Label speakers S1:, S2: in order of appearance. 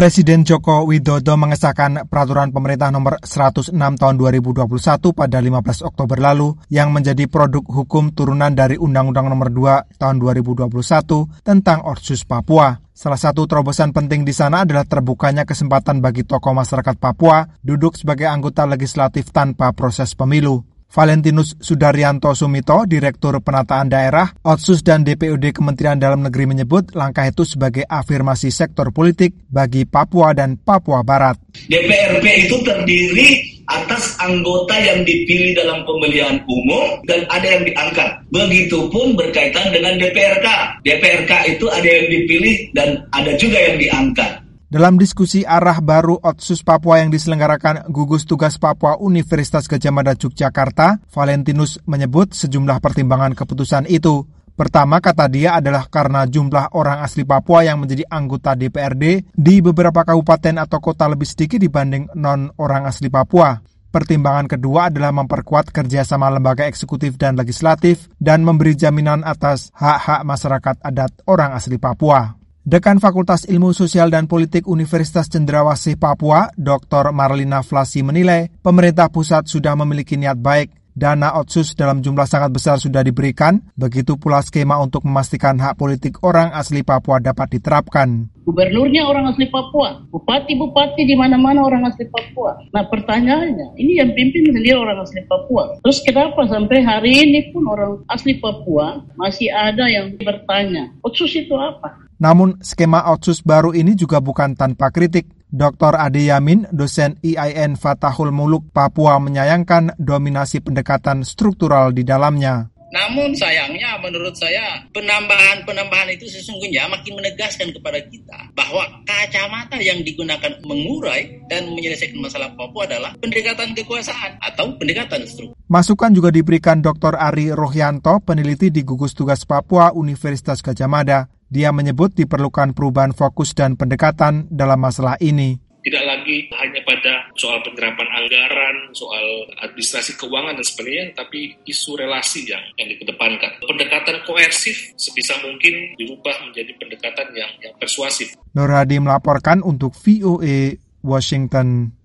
S1: Presiden Joko Widodo mengesahkan peraturan pemerintah nomor 106 tahun 2021 pada 15 Oktober lalu yang menjadi produk hukum turunan dari Undang-Undang nomor 2 tahun 2021 tentang Otsus Papua. Salah satu terobosan penting di sana adalah terbukanya kesempatan bagi tokoh masyarakat Papua duduk sebagai anggota legislatif tanpa proses pemilu. Valentinus Sudaryanto Sumito, Direktur Penataan Daerah, Otsus dan DPUD Kementerian Dalam Negeri menyebut langkah itu sebagai afirmasi sektor politik bagi Papua dan Papua Barat.
S2: DPRP itu terdiri atas anggota yang dipilih dalam pemilihan umum dan ada yang diangkat. Begitupun berkaitan dengan DPRK. DPRK itu ada yang dipilih dan ada juga yang diangkat.
S1: Dalam diskusi arah baru Otsus Papua yang diselenggarakan Gugus Tugas Papua Universitas Gadjah Mada Yogyakarta, Valentinus menyebut sejumlah pertimbangan keputusan itu. Pertama, kata dia, adalah karena jumlah orang asli Papua yang menjadi anggota DPRD di beberapa kabupaten atau kota lebih sedikit dibanding non-orang asli Papua. Pertimbangan kedua adalah memperkuat kerjasama lembaga eksekutif dan legislatif dan memberi jaminan atas hak-hak masyarakat adat orang asli Papua. Dekan Fakultas Ilmu Sosial dan Politik Universitas Cendrawasih Papua, Dr. Marlina Flasi menilai pemerintah pusat sudah memiliki niat baik. Dana Otsus dalam jumlah sangat besar sudah diberikan, begitu pula skema untuk memastikan hak politik orang asli Papua dapat diterapkan.
S3: Gubernurnya orang asli Papua, bupati-bupati di mana-mana orang asli Papua. Nah pertanyaannya, ini yang pimpin sendiri orang asli Papua. Terus kenapa sampai hari ini pun orang asli Papua masih ada yang bertanya, Otsus itu apa?
S1: Namun, skema Otsus baru ini juga bukan tanpa kritik. Dr. Ade Yamin, dosen IAIN Fatahul Muluk Papua menyayangkan dominasi pendekatan struktural di dalamnya.
S4: Namun sayangnya menurut saya penambahan itu sesungguhnya makin menegaskan kepada kita bahwa kacamata yang digunakan mengurai dan menyelesaikan masalah Papua adalah pendekatan kekuasaan atau pendekatan struktur.
S1: Masukan juga diberikan Dr. Ari Rohyanto, peneliti di Gugus Tugas Papua Universitas Gadjah Mada. Dia menyebut diperlukan perubahan fokus dan pendekatan dalam masalah ini.
S5: Tidak lagi hanya pada soal penerapan anggaran, soal administrasi keuangan dan sebagainya, tapi isu relasi yang dikedepankan. Pendekatan koersif sebisa mungkin dirubah menjadi pendekatan yang persuasif.
S1: Nur Hadi melaporkan untuk VOA Washington.